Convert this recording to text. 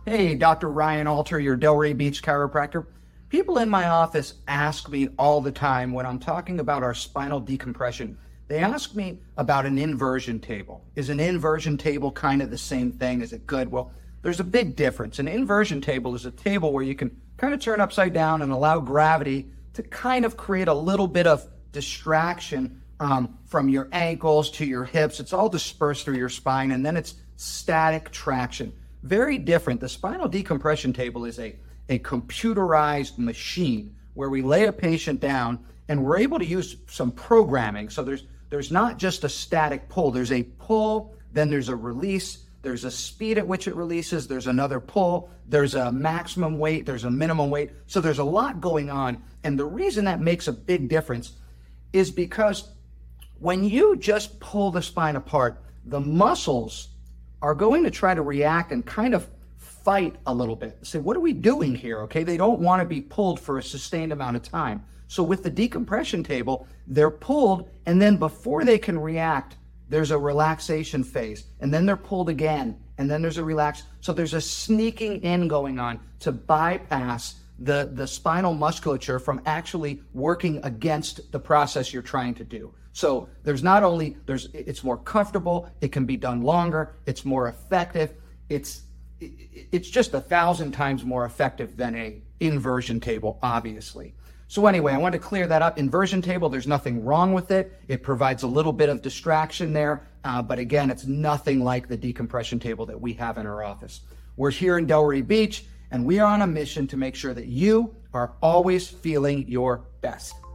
Hey, Dr. Ryan Alter, your Delray Beach chiropractor. People in my office ask me all the time when I'm talking about our spinal decompression. They ask me about an inversion table. Is an inversion table kind of the same thing? Is it good? Well, there's a big difference. An inversion table is a table where you can kind of turn upside down and allow gravity to kind of create a little bit of distraction from your ankles to your hips. It's all dispersed through your spine, and then it's static traction. Very different. The spinal decompression table is a computerized machine where we lay a patient down and we're able to use some programming. So there's not just a static pull. There's a pull, then there's a release, there's a speed at which it releases, there's another pull, there's a maximum weight, there's a minimum weight. So there's a lot going on. And the reason that makes a big difference is because when you just pull the spine apart, the muscles are going to try to react and kind of fight a little bit. Say, what are we doing here? Okay, they don't want to be pulled for a sustained amount of time. So with the decompression table, they're pulled, and then before they can react, there's a relaxation phase, and then they're pulled again, and then there's a relax. So there's a sneaking in going on to bypass the spinal musculature from actually working against the process you're trying to do. So it's more comfortable, it can be done longer, it's more effective, it's just 1,000 times more effective than a inversion table, obviously. So anyway, I wanted to clear that up. Inversion table, there's nothing wrong with it. It provides a little bit of distraction there, but again, it's nothing like the decompression table that we have in our office. We're here in Delray Beach, and we are on a mission to make sure that you are always feeling your best.